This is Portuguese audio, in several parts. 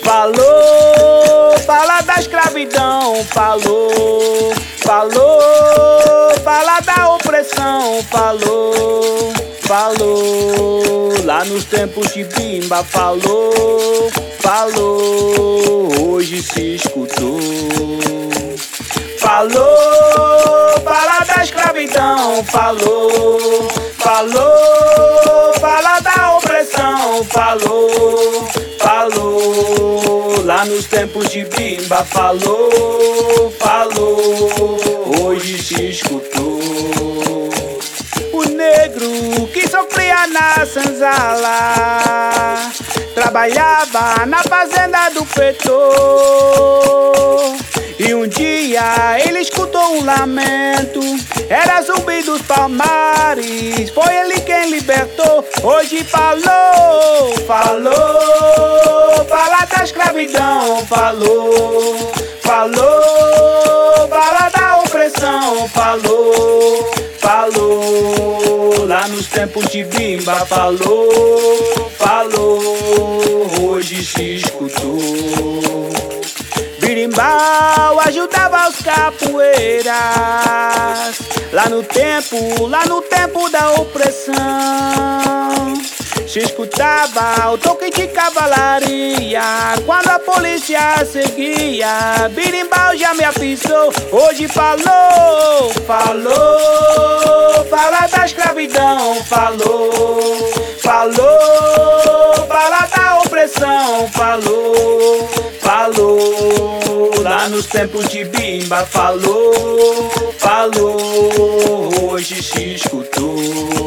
Falou, fala da escravidão, falou, falou, fala da opressão, falou, falou, lá nos tempos de Bimba, falou, falou, hoje se escutou. Falou, fala da escravidão, falou, falou, fala da opressão, falou, falou, lá nos tempos de Bimba, falou, falou, hoje se escutou. O negro que sofria na senzala trabalhava na fazenda do Fetor. E um dia ele escutou um lamento, era Zumbi dos Palmares, foi ele quem libertou. Hoje falou, falou, fala da escravidão, falou, falou, fala da opressão, falou, falou, lá nos tempos de Bimba, falou, falou, hoje se escutou. Birimbau ajudava os capoeiras lá no tempo da opressão. Se escutava o toque de cavalaria quando a polícia seguia. Birimbau já me avisou, hoje falou, falou, fala da escravidão, falou, falou, fala da opressão, falou, falou, lá nos tempos de Bimba, falou, falou, hoje se escutou.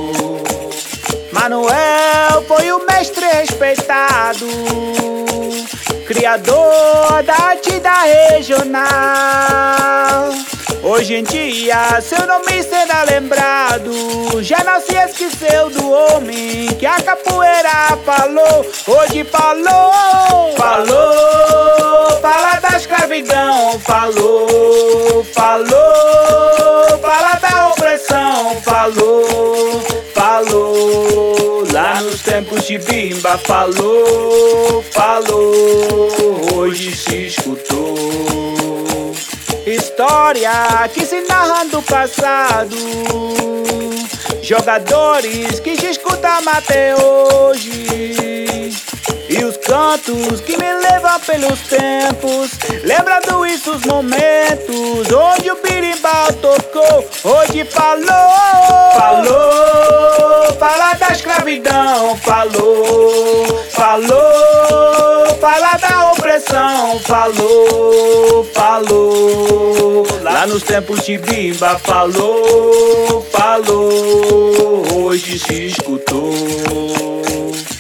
Manuel foi o mestre respeitado, criador da arte da regional. Hoje em dia seu nome será lembrado, já não se esqueceu do homem que a capoeira falou. Hoje falou, falou, fala da escravidão, falou, falou, fala da opressão, falou, falou, lá nos tempos de Bimba, falou, falou, hoje se escutou. História que se narra do passado, jogadores que se escutam até hoje, e os cantos que me levam pelos tempos, lembrando isso os momentos onde o birimbau tocou. Hoje falou, falou, fala da escravidão, falou, falou, fala da opressão, falou, falou, lá nos tempos de Bimba, falou, falou, hoje se escutou.